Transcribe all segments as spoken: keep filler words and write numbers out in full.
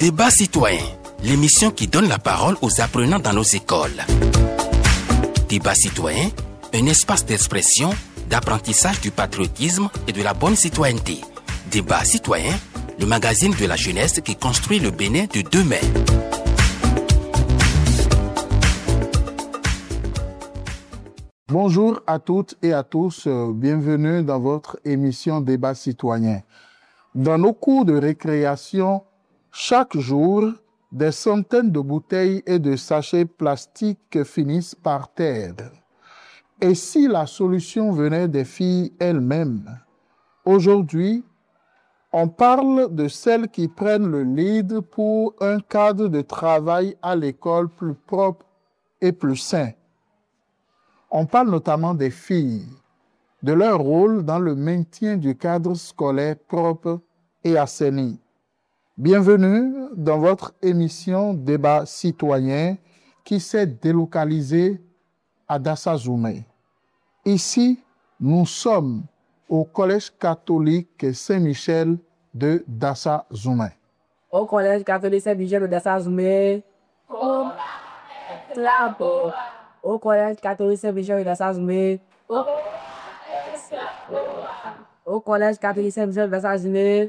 Débat citoyen, l'émission qui donne la parole aux apprenants dans nos écoles. Débat citoyen, un espace d'expression, d'apprentissage du patriotisme et de la bonne citoyenneté. Débat citoyen, le magazine de la jeunesse qui construit le Bénin de demain. Bonjour à toutes et à tous, bienvenue dans votre émission Débat citoyen. Dans nos cours de récréation, chaque jour, des centaines de bouteilles et de sachets plastiques finissent par terre. Et si la solution venait des filles elles-mêmes? Aujourd'hui, on parle de celles qui prennent le lead pour un cadre de travail à l'école plus propre et plus sain. On parle notamment des filles, de leur rôle dans le maintien du cadre scolaire propre et assaini. Bienvenue dans votre émission Débat citoyen qui s'est délocalisée à Dassa-Zoumé. Ici, nous sommes au Collège catholique Saint-Michel de Dassa-Zoumé. Au Collège catholique Saint-Michel de Dassa-Zoumé. Au Collège catholique Saint-Michel de Dassa-Zoumé. Au Collège catholique Saint-Michel de Dassa-Zoumé.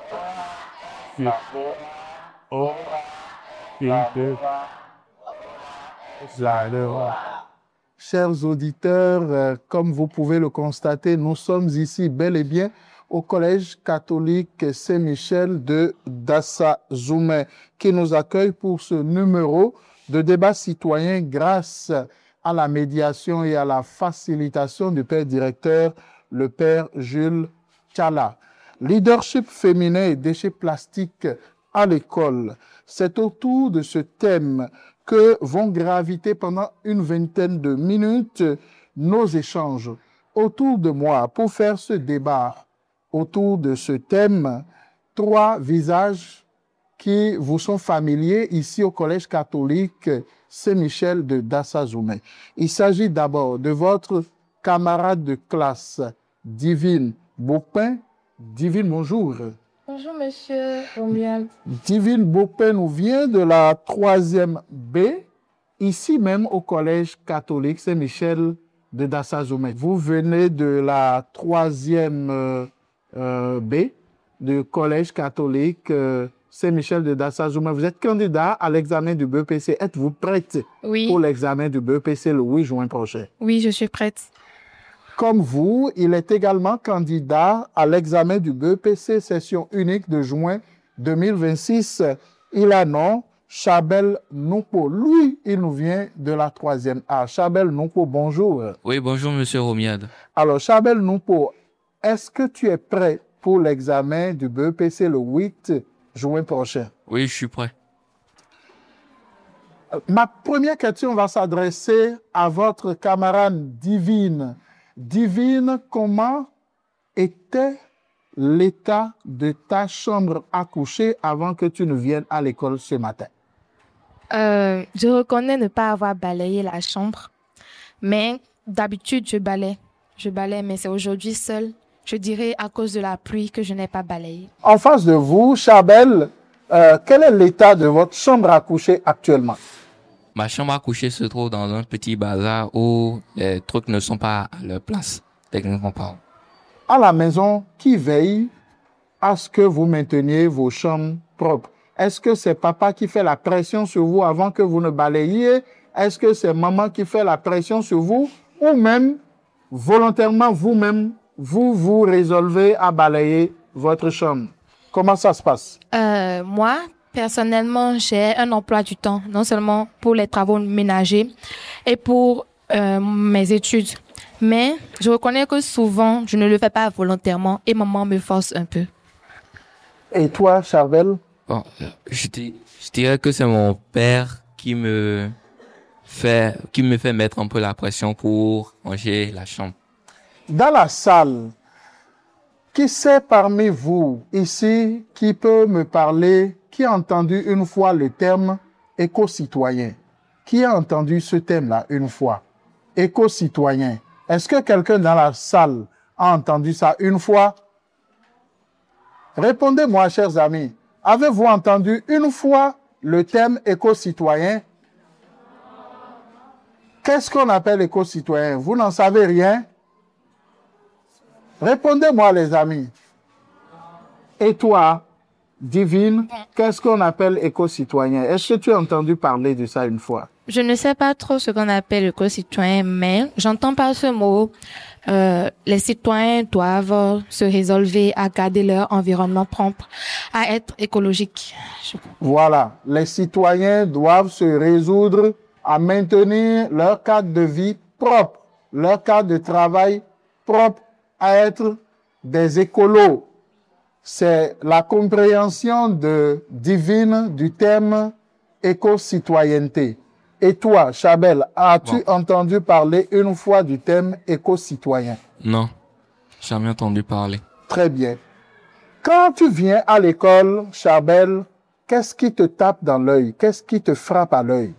Chers auditeurs, euh, comme vous pouvez le constater, nous sommes ici bel et bien au Collège catholique Saint-Michel de Dassa-Zoumé qui nous accueille pour ce numéro de débat citoyen grâce à la médiation et à la facilitation du père directeur, le père Jules Tchala. Leadership féminin et déchets plastiques à l'école. C'est autour de ce thème que vont graviter pendant une vingtaine de minutes nos échanges. Autour de moi, pour faire ce débat, autour de ce thème, trois visages qui vous sont familiers ici au Collège catholique Saint-Michel de Dassa-Zoumé. Il s'agit d'abord de votre camarade de classe, Divine Beaupin. Divine, bonjour. Bonjour, monsieur Romuald. Divine Beaupin nous vient de la troisième B, ici même au Collège catholique Saint-Michel de Dassa-Zoumé. Vous venez de la troisième euh, euh, B, du Collège catholique euh, Saint-Michel de Dassa-Zoumé. Vous êtes candidat à l'examen du B E P C. Êtes-vous prête Oui. pour l'examen du B E P C le huit juin prochain? Oui, je suis prête. Comme vous, il est également candidat à l'examen du B E P C session unique de juin deux mille vingt-six. Il a nom Chabel Noupo. Lui, il nous vient de la troisième A. Chabel Noupo, bonjour. Oui, bonjour, monsieur Romiade. Alors, Chabel Noupo, est-ce que tu es prêt pour l'examen du B E P C le huit juin prochain? Oui, je suis prêt. Ma première question va s'adresser à votre camarade Divine. Divine, comment était l'état de ta chambre à coucher avant que tu ne viennes à l'école ce matin? Euh, je reconnais ne pas avoir balayé la chambre, mais d'habitude, je balaye. Je balaye, mais c'est aujourd'hui seul. Je dirais à cause de la pluie que je n'ai pas balayé. En face de vous, Chabel, euh, quel est l'état de votre chambre à coucher actuellement? Ma chambre à coucher se trouve dans un petit bazar où les trucs ne sont pas à leur place, techniquement parlant. À la maison, qui veille à ce que vous mainteniez vos chambres propres? Est-ce que c'est papa qui fait la pression sur vous avant que vous ne balayiez? Est-ce que c'est maman qui fait la pression sur vous? Ou même, volontairement, vous-même, vous vous résolvez à balayer votre chambre? Comment ça se passe? Euh, moi, personnellement, j'ai un emploi du temps, non seulement pour les travaux ménagers et pour euh, mes études. Mais je reconnais que souvent, je ne le fais pas volontairement et maman me force un peu. Et toi, Charvel? Bon, je, dis, je dirais que c'est mon père qui me fait, qui me fait mettre un peu la pression pour ranger la chambre. Dans la salle, qui c'est parmi vous ici qui peut me parler, qui a entendu une fois le terme éco-citoyen? Qui a entendu ce thème-là une fois? Éco-citoyen. Est-ce que quelqu'un dans la salle a entendu ça une fois? Répondez-moi, chers amis. avez-vous entendu une fois le thème éco-citoyen? Qu'est-ce qu'on appelle éco-citoyen? Vous n'en savez rien? Répondez-moi, les amis. Et toi, Divine, qu'est-ce qu'on appelle éco-citoyen? Est-ce que tu as entendu parler de ça une fois? Je ne sais pas trop ce qu'on appelle éco-citoyen, mais j'entends par ce mot, euh, les citoyens doivent se résolver à garder leur environnement propre, à être écologique. Voilà, les citoyens doivent se résoudre à maintenir leur cadre de vie propre, leur cadre de travail propre, à être des écolos. C'est la compréhension de, divine du thème éco-citoyenneté. Et toi, Chabel, as-tu Bon. entendu parler une fois du thème éco-citoyen? Non, jamais entendu parler. Très bien. Quand tu viens à l'école, Chabel, qu'est-ce qui te tape dans l'œil? Qu'est-ce qui te frappe à l'œil?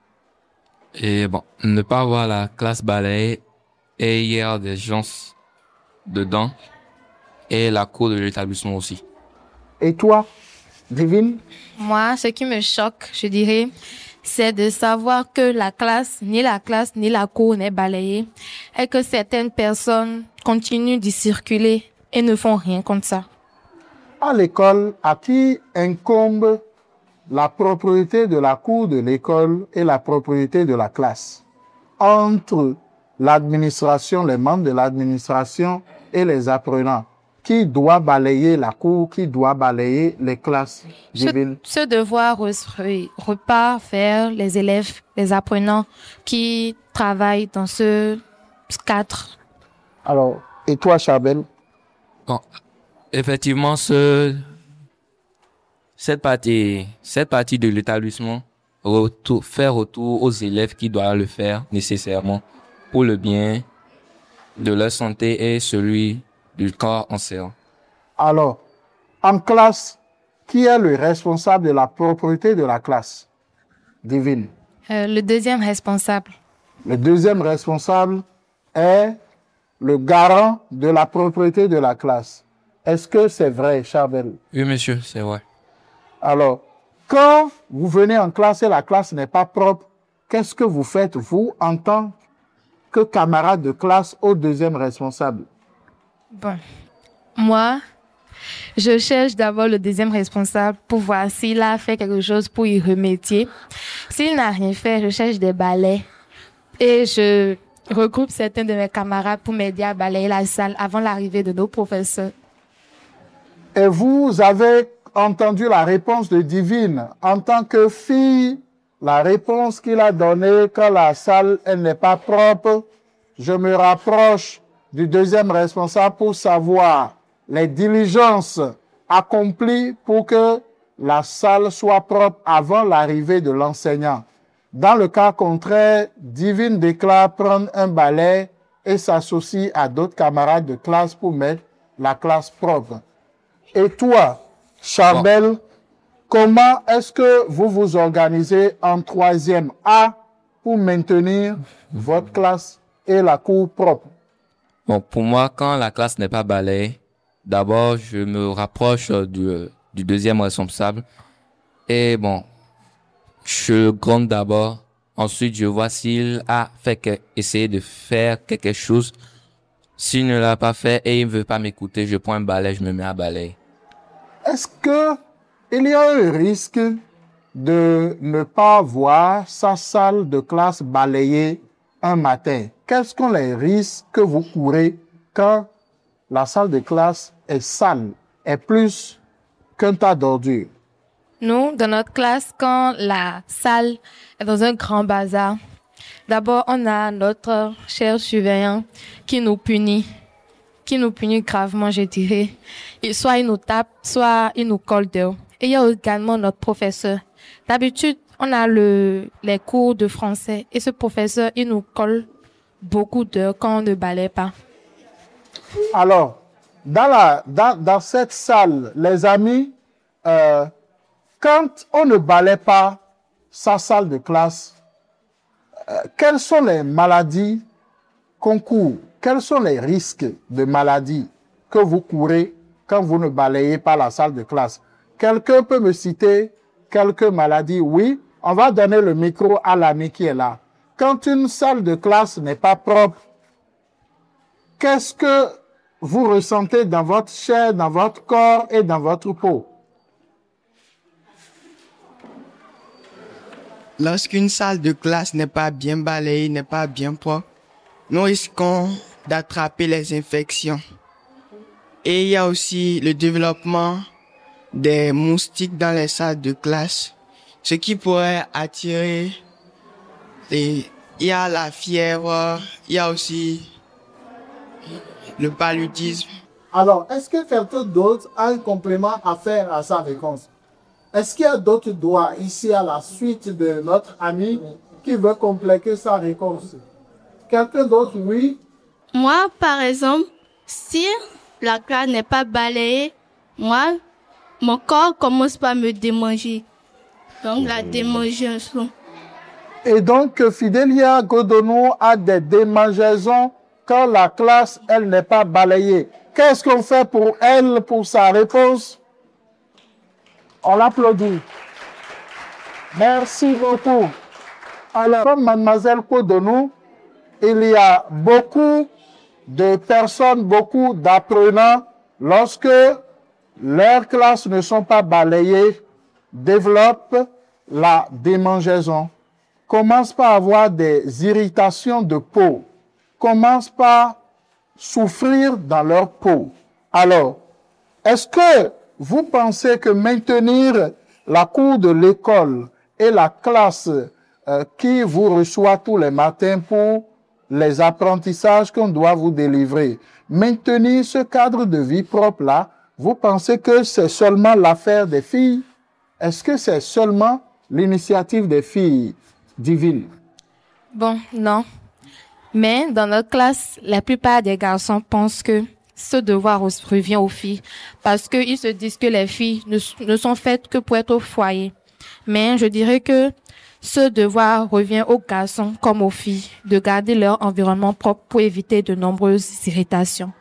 Et bon, ne pas voir la classe balayée et y avoir des gens dedans et la cour de l'établissement aussi. Et toi, Divine? Moi, ce qui me choque, je dirais, c'est de savoir que la classe, ni la classe, ni la cour n'est balayée et que certaines personnes continuent d'y circuler et ne font rien contre ça. À l'école, à qui incombe la propriété de la cour de l'école et la propriété de la classe? Entre l'administration, les membres de l'administration et les apprenants. Qui doit balayer la cour, qui doit balayer les classes? Ce, ce devoir re- repart vers les élèves, les apprenants qui travaillent dans ce cadre. Alors, et toi, Chabel? Bon, effectivement, ce, cette partie, cette partie de l'établissement, retour, faire retour aux élèves qui doivent le faire nécessairement pour le bien de leur santé et celui du corps enseignant. Alors, en classe, qui est le responsable de la propriété de la classe? Divine. Euh, le deuxième responsable. Le deuxième responsable est le garant de la propriété de la classe. Est-ce que c'est vrai, Chabel? Oui, monsieur, c'est vrai. Alors, quand vous venez en classe et la classe n'est pas propre, qu'est-ce que vous faites, vous, en tant que camarade de classe, au deuxième responsable? Bon, moi, je cherche d'abord le deuxième responsable pour voir s'il a fait quelque chose pour y remédier. S'il n'a rien fait, je cherche des balais et je regroupe certains de mes camarades pour m'aider à balayer la salle avant l'arrivée de nos professeurs. Et vous avez entendu la réponse de Divine. En tant que fille, la réponse qu'il a donnée quand la salle elle n'est pas propre, je me rapproche du deuxième responsable pour savoir les diligences accomplies pour que la salle soit propre avant l'arrivée de l'enseignant. Dans le cas contraire, Divine déclare prendre un balai et s'associe à d'autres camarades de classe pour mettre la classe propre. Et toi, Charbel, bon. Comment est-ce que vous vous organisez en troisième A pour maintenir votre classe et la cour propre? Bon, pour moi, quand la classe n'est pas balayée, d'abord, je me rapproche du, du deuxième responsable. Et bon, je gronde d'abord. Ensuite, je vois s'il a fait que, essayer de faire quelque chose. S'il ne l'a pas fait et il ne veut pas m'écouter, je prends un balai, je me mets à balayer. Est-ce que il y a un risque de ne pas voir sa salle de classe balayée un matin? Quels sont les risques que vous courez quand la salle de classe est sale, est plus qu'un tas d'ordures? Nous, dans notre classe, quand la salle est dans un grand bazar, d'abord, on a notre cher surveillant qui nous punit, qui nous punit gravement, je dirais. Et soit il nous tape, soit il nous colle dehors. Et il y a également notre professeur. D'habitude, on a le, les cours de français et ce professeur, il nous colle beaucoup d'heures quand on ne balaye pas. Alors, dans, la, dans, dans cette salle, les amis, euh, quand on ne balaye pas sa salle de classe, euh, quelles sont les maladies qu'on court? Quels sont les risques de maladies que vous courez quand vous ne balayez pas la salle de classe? Quelqu'un peut me citer quelques maladies? Oui, on va donner le micro à l'ami qui est là. Quand une salle de classe n'est pas propre, qu'est-ce que vous ressentez dans votre chair, dans votre corps et dans votre peau? Lorsqu'une salle de classe n'est pas bien balayée, n'est pas bien propre, nous risquons d'attraper les infections. Et il y a aussi le développement des moustiques dans les salles de classe, ce qui pourrait attirer les... Il y a la fièvre, il y a aussi le paludisme. Alors, est-ce que quelqu'un d'autre a un complément à faire à sa réponse? Est-ce qu'il y a d'autres doigts ici à la suite de notre ami qui veut compléter sa réponse? Quelqu'un d'autre, oui? Moi, par exemple, si la classe n'est pas balayée, moi, mon corps commence par me démanger. Donc, la démangeaison. Et donc, Fidelia Godonou a des démangeaisons quand la classe, elle n'est pas balayée. Qu'est-ce qu'on fait pour elle, pour sa réponse? On l'applaudit. Merci beaucoup. Alors, comme mademoiselle Godonou, il y a beaucoup de personnes, beaucoup d'apprenants, lorsque leurs classes ne sont pas balayées, développent la démangeaison, commencent par avoir des irritations de peau, commencent par souffrir dans leur peau. Alors, est-ce que vous pensez que maintenir la cour de l'école et la classe euh, qui vous reçoit tous les matins pour les apprentissages qu'on doit vous délivrer, maintenir ce cadre de vie propre-là, vous pensez que c'est seulement l'affaire des filles? Est-ce que c'est seulement l'initiative des filles, Divine? Bon, non. Mais dans notre classe, la plupart des garçons pensent que ce devoir revient aux filles parce qu'ils se disent que les filles ne, ne sont faites que pour être au foyer. Mais je dirais que ce devoir revient aux garçons comme aux filles de garder leur environnement propre pour éviter de nombreuses irritations.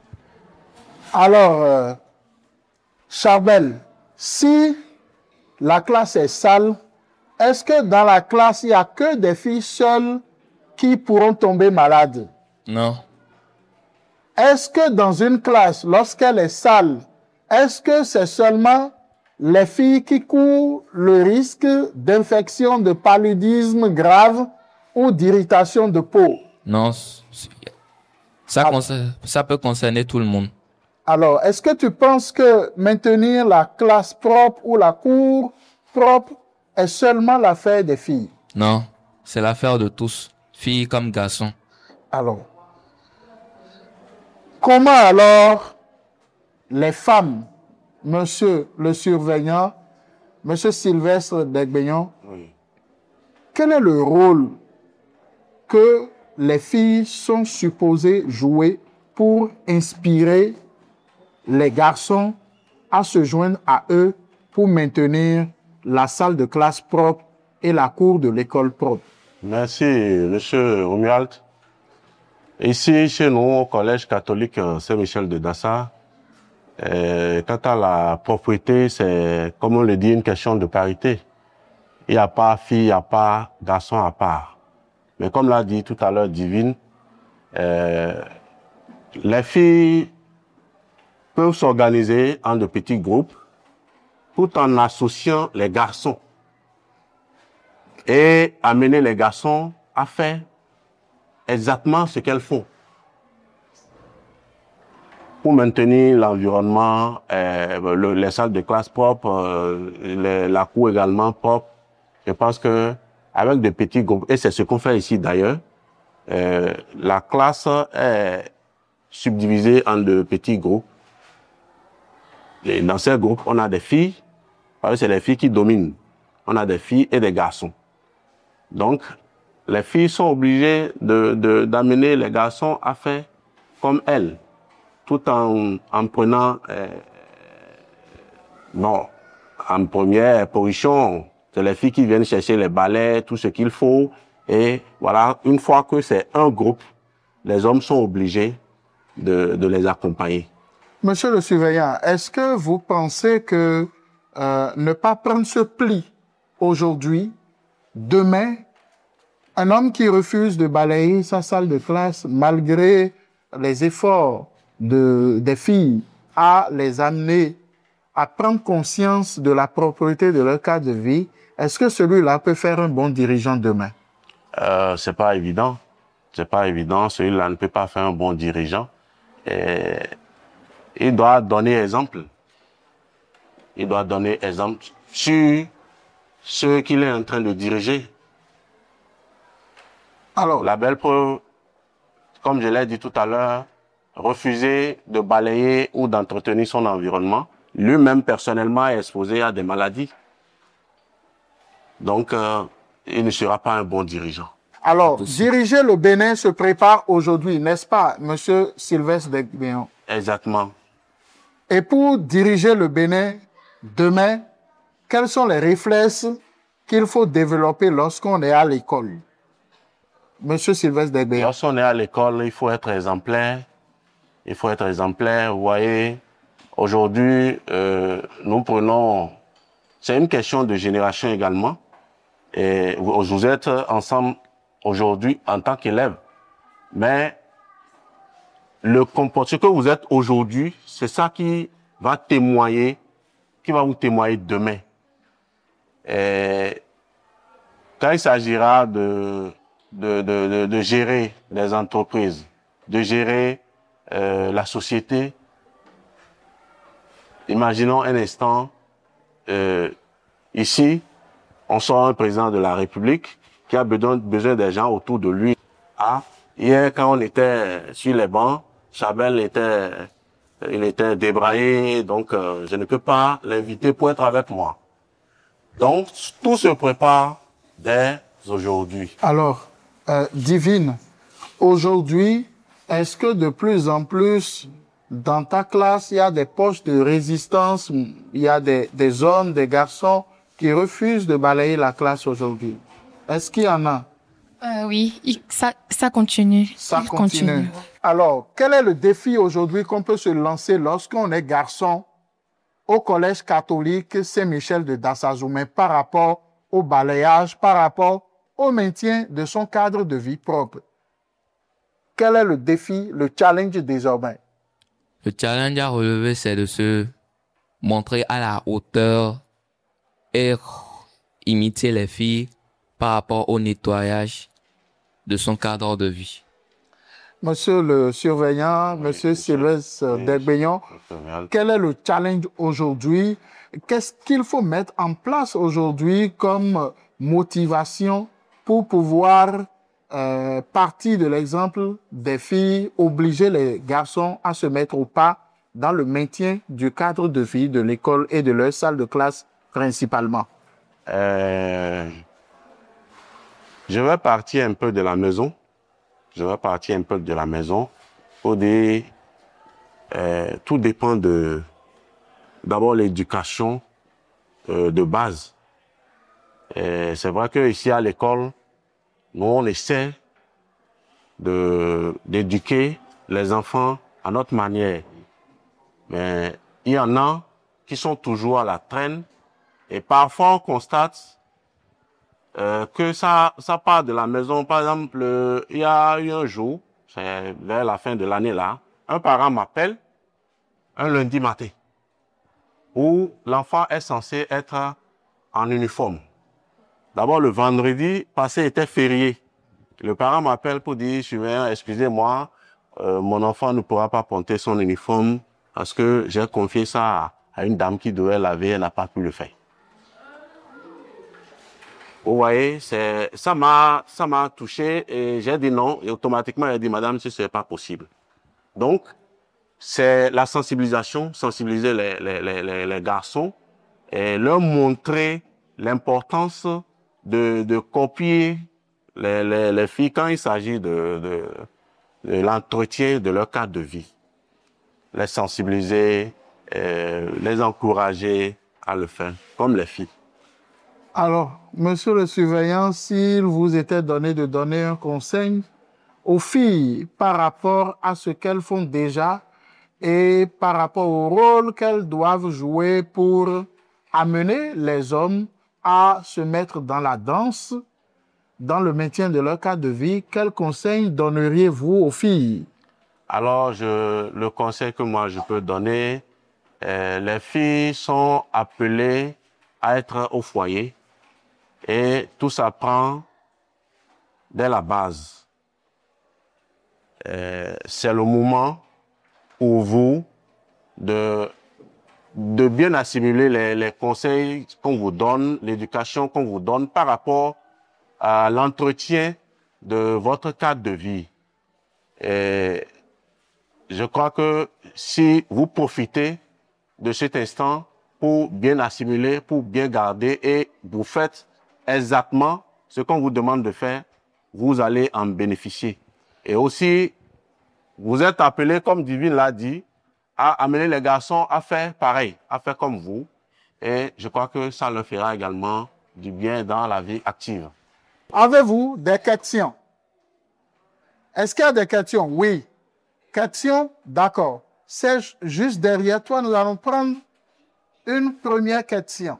Alors, euh, Charbel, si la classe est sale, est-ce que dans la classe, il n'y a que des filles seules qui pourront tomber malades? Non. Est-ce que dans une classe, lorsqu'elle est sale, est-ce que c'est seulement les filles qui courent le risque d'infection, de paludisme grave ou d'irritation de peau? Non, ça, ah. concerne, ça peut concerner tout le monde. Alors, est-ce que tu penses que maintenir la classe propre ou la cour propre est seulement l'affaire des filles? Non, c'est l'affaire de tous, filles comme garçons. Alors, comment alors les femmes, monsieur le surveillant, monsieur Sylvestre Degbeyon, oui. Quel est le rôle que les filles sont supposées jouer pour inspirer les garçons à se joindre à eux pour maintenir la salle de classe propre et la cour de l'école propre? Merci, monsieur Romuald. Ici, chez nous, au collège catholique Saint-Michel de Dassa, euh, quant à la propriété, c'est, comme on le dit, une question de parité. Il n'y a pas fille, il n'y a pas garçon à part. Mais comme l'a dit tout à l'heure Divine, euh, les filles peuvent s'organiser en de petits groupes tout en associant les garçons et amener les garçons à faire exactement ce qu'elles font pour maintenir l'environnement, euh, le, les salles de classe propres, euh, les, la cour également propre. Je pense que avec des petits groupes, et c'est ce qu'on fait ici d'ailleurs, euh, la classe est subdivisée en de petits groupes. Et dans ces groupes, on a des filles, parce que c'est les filles qui dominent. On a des filles et des garçons. Donc, les filles sont obligées de, de, d'amener les garçons à faire comme elles, tout en, en prenant, euh, bon, en première position, c'est les filles qui viennent chercher les balais, tout ce qu'il faut. Et voilà, une fois que c'est un groupe, les hommes sont obligés de, de les accompagner. Monsieur le surveillant, est-ce que vous pensez que euh, ne pas prendre ce pli aujourd'hui, demain, un homme qui refuse de balayer sa salle de classe malgré les efforts de, des filles à les amener à prendre conscience de la propriété de leur cadre de vie, est-ce que celui-là peut faire un bon dirigeant demain? Euh, c'est pas évident. C'est pas évident. Celui-là ne peut pas faire un bon dirigeant. Et il doit donner exemple. Il doit donner exemple sur ce qu'il est en train de diriger. Alors, la belle preuve, comme je l'ai dit tout à l'heure, refuser de balayer ou d'entretenir son environnement, lui-même personnellement est exposé à des maladies. Donc, euh, il ne sera pas un bon dirigeant. Alors, diriger le Bénin se prépare aujourd'hui, n'est-ce pas, Monsieur Sylvestre Degbeyon? Exactement. Et pour diriger le Bénin demain, quels sont les réflexes qu'il faut développer lorsqu'on est à l'école? Monsieur Sylvestre Degbeyon. Lorsqu'on est à l'école, il faut être exemplaire. Il faut être exemplaire. Vous voyez, aujourd'hui, euh, nous prenons... C'est une question de génération également. Et vous, vous êtes ensemble aujourd'hui en tant qu'élève. Mais le comportement, ce que vous êtes aujourd'hui, c'est ça qui va témoigner, qui va vous témoigner demain. Et quand il s'agira de, de, de, de, de gérer les entreprises, de gérer euh, la société, imaginons un instant, euh, ici, on sort un président de la République qui a besoin, besoin des gens autour de lui. Ah, hier, quand on était sur les bancs, Chabel était, il était débraillé, donc euh, je ne peux pas l'inviter pour être avec moi. Donc, tout se prépare dès aujourd'hui. Alors, euh, Divine, aujourd'hui, est-ce que de plus en plus, dans ta classe, il y a des postes de résistance, il y a des, des hommes, des garçons qui refusent de balayer la classe aujourd'hui? Est-ce qu'il y en a? Euh, oui, il- ça, ça continue. Ça Il continue. Alors, quel est le défi aujourd'hui qu'on peut se lancer lorsqu'on est garçon au collège catholique Saint-Michel de Dassazoumé par rapport au balayage, par rapport au maintien de son cadre de vie propre? Quel est le défi, le challenge désormais? Le challenge à relever, c'est de se montrer à la hauteur et imiter les filles par rapport au nettoyage de son cadre de vie. Monsieur le surveillant, Monsieur Sylvestre Degbeyon, quel est le challenge aujourd'hui? Qu'est-ce qu'il faut mettre en place aujourd'hui comme motivation pour pouvoir euh, partir de l'exemple des filles, obliger les garçons à se mettre au pas dans le maintien du cadre de vie de l'école et de leur salle de classe principalement? Euh, je vais partir un peu de la maison. Je vais partir un peu de la maison. Pour dire, euh, tout dépend de, d'abord, l'éducation euh, de base. Et c'est vrai qu'ici à l'école, nous, on essaie de, d'éduquer les enfants à notre manière. Mais il y en a qui sont toujours à la traîne. Et parfois, on constate euh, que ça, ça part de la maison. Par exemple, euh, il y a eu un jour, c'est vers la fin de l'année là, un parent m'appelle un lundi matin où l'enfant est censé être en uniforme. D'abord, le vendredi passé était férié. Le parent m'appelle pour dire, surveillant, excusez-moi, euh, mon enfant ne pourra pas porter son uniforme parce que j'ai confié ça à, à une dame qui devait laver, elle n'a pas pu le faire. Vous voyez, c'est, ça m'a, ça m'a touché et j'ai dit non. Et automatiquement, elle a dit, madame, ce n'est pas possible. Donc, c'est la sensibilisation, sensibiliser les, les, les, les garçons et leur montrer l'importance de, de copier les, les, les filles quand il s'agit de, de, de l'entretien de leur cadre de vie. Les sensibiliser, euh, les encourager à le faire, comme les filles. Alors, monsieur le surveillant, s'il vous était donné de donner un conseil aux filles par rapport à ce qu'elles font déjà et par rapport au rôle qu'elles doivent jouer pour amener les hommes à se mettre dans la danse, dans le maintien de leur cadre de vie. Quels conseils donneriez-vous aux filles? Alors, je, le conseil que moi je peux donner, euh, les filles sont appelées à être au foyer et tout s'apprend dès la base. Euh, c'est le moment pour vous de, de bien assimiler les, les conseils qu'on vous donne, l'éducation qu'on vous donne par rapport à l'entretien de votre cadre de vie. Et je crois que si vous profitez de cet instant pour bien assimiler, pour bien garder et vous faites exactement ce qu'on vous demande de faire, vous allez en bénéficier. Et aussi, vous êtes appelés, comme Divine l'a dit, à amener les garçons à faire pareil, à faire comme vous. Et je crois que ça leur fera également du bien dans la vie active. Avez-vous des questions? Est-ce qu'il y a des questions? Oui. Questions? D'accord. C'est juste derrière toi, nous allons prendre une première question.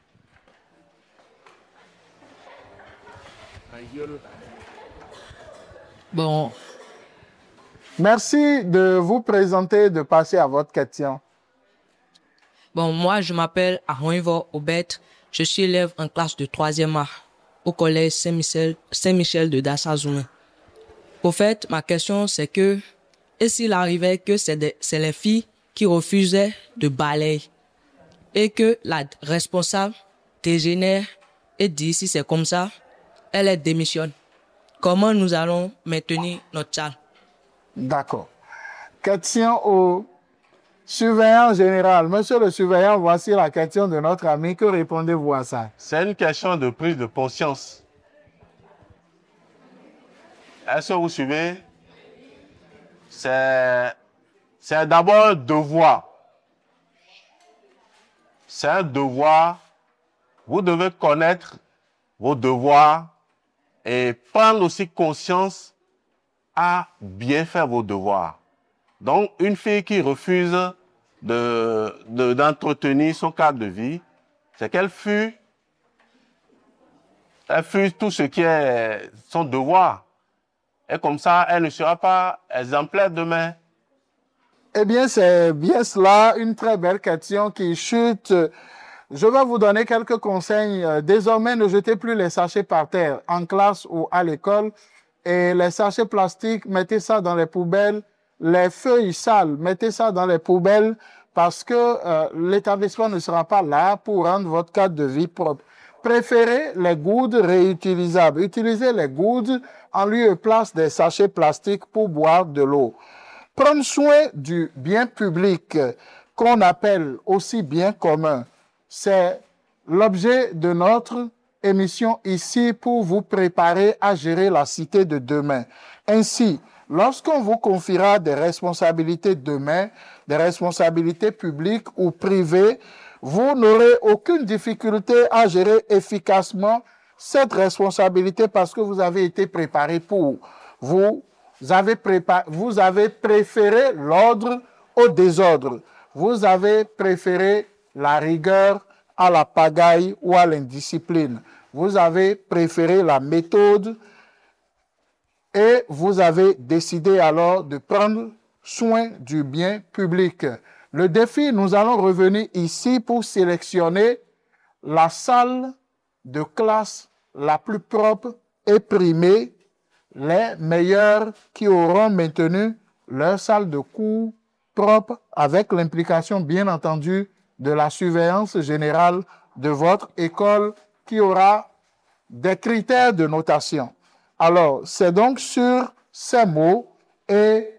Bon. Merci de vous présenter, de passer à votre question. Bon, moi, je m'appelle Aroinvo Obet. Je suis élève en classe de troisième A au collège Saint-Michel, Saint-Michel de Dassa-Zoumé. Au fait, ma question, c'est que, et s'il arrivait que c'est les filles qui refusaient de balayer et que la responsable dégénère et dit si c'est comme ça, elle est démissionne. Comment nous allons maintenir notre salle? D'accord. Question au surveillant général. Monsieur le surveillant, voici la question de notre ami. Que répondez-vous à ça? C'est une question de prise de conscience. Est-ce que vous suivez? C'est d'abord un devoir. C'est un devoir. Vous devez connaître vos devoirs et prendre aussi conscience à bien faire vos devoirs. Donc, une fille qui refuse de, de, d'entretenir son cadre de vie, c'est qu'elle fut, elle fut tout ce qui est son devoir. Et comme ça, elle ne sera pas exemplaire demain. Eh bien, c'est bien cela, une très belle question qui chute. Je vais vous donner quelques conseils. Désormais, ne jetez plus les sachets par terre, en classe ou à l'école. Et les sachets plastiques, mettez ça dans les poubelles. Les feuilles sales, mettez ça dans les poubelles parce que euh, l'établissement ne sera pas là pour rendre votre cadre de vie propre. Préférez les gouttes réutilisables. Utilisez les gouttes en lieu et place des sachets plastiques pour boire de l'eau. Prendre soin du bien public qu'on appelle aussi bien commun. C'est l'objet de notre émission ici pour vous préparer à gérer la cité de demain. Ainsi, lorsqu'on vous confiera des responsabilités demain, des responsabilités publiques ou privées, vous n'aurez aucune difficulté à gérer efficacement cette responsabilité parce que vous avez été préparé pour. Vous avez, préparé, vous avez préféré l'ordre au désordre. Vous avez préféré la rigueur à la pagaille ou à l'indiscipline. Vous avez préféré la méthode et vous avez décidé alors de prendre soin du bien public. Le défi, nous allons revenir ici pour sélectionner la salle de classe la plus propre et primer les meilleurs qui auront maintenu leur salle de cours propre avec l'implication, bien entendu, de la surveillance générale de votre école qui aura des critères de notation. Alors, c'est donc sur ces mots et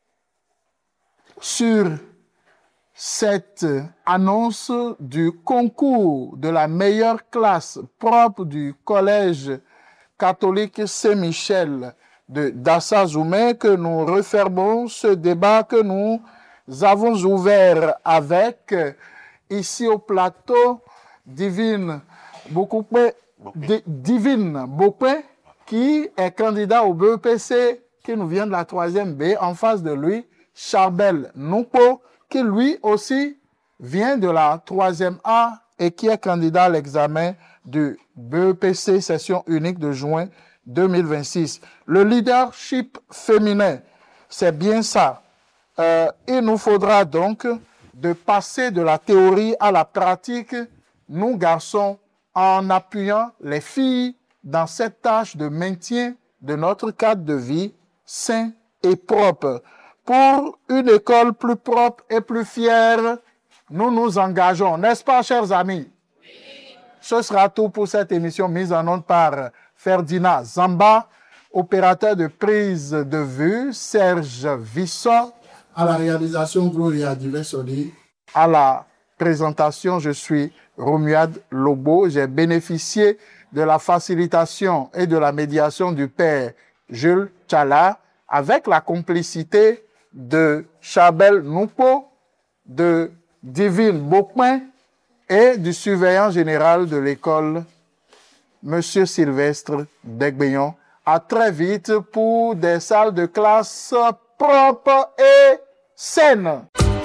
sur cette annonce du concours de la meilleure classe propre du collège catholique Saint-Michel de Dassa-Zoumé que nous refermons ce débat que nous avons ouvert avec ici au plateau Divine Bokoupe, Divine Bokoupe, qui est candidat au B E P C, qui nous vient de la troisième B, en face de lui, Charbel Noupo, qui lui aussi vient de la troisième A, et qui est candidat à l'examen du B E P C session unique de juin deux mille vingt-six. Le leadership féminin, c'est bien ça. Euh, il nous faudra donc de passer de la théorie à la pratique, nous garçons, en appuyant les filles dans cette tâche de maintien de notre cadre de vie sain et propre. Pour une école plus propre et plus fière, nous nous engageons, n'est-ce pas, chers amis? Oui. Ce sera tout pour cette émission mise en onde par Ferdinand Zamba, opérateur de prise de vue, Serge Visson, à la réalisation Gloria Divesoli, à la présentation, je suis Romuald Lobo. J'ai bénéficié de la facilitation et de la médiation du père Jules Tchala, avec la complicité de Chabel Noupo, de Divine Beaucoin et du surveillant général de l'école, Monsieur Sylvestre Degbeyon. À très vite pour des salles de classe propres et saines.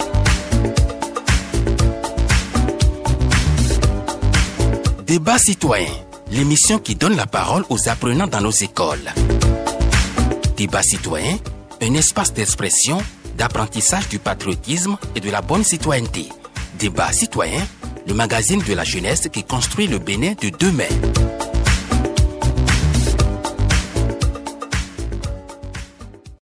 Débat citoyen, l'émission qui donne la parole aux apprenants dans nos écoles. Débat citoyen, un espace d'expression, d'apprentissage du patriotisme et de la bonne citoyenneté. Débat citoyen, le magazine de la jeunesse qui construit le Bénin de demain.